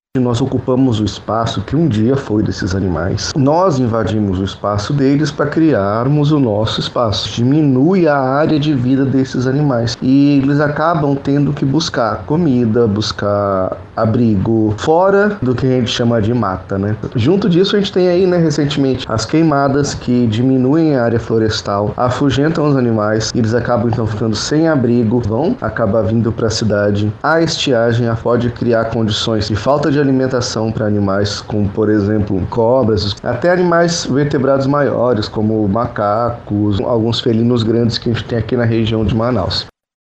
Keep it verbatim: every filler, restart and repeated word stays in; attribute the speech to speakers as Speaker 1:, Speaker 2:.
Speaker 1: Nós ocupamos o espaço que um dia foi desses animais. Nós invadimos o espaço deles para criarmos o nosso espaço. Diminui a área de vida desses animais. E eles acabam tendo que buscar comida, buscar abrigo, fora do que a gente chama de mata, né? Junto disso, a gente tem aí, né, recentemente, as queimadas que diminuem a área florestal, afugentam os animais, e eles acabam então ficando sem abrigo, vão acabar vindo para a cidade. A estiagem pode criar condições de falta de alimentação para animais, como por exemplo cobras, até animais vertebrados maiores, como macacos, alguns felinos grandes que a gente tem aqui na região de Manaus.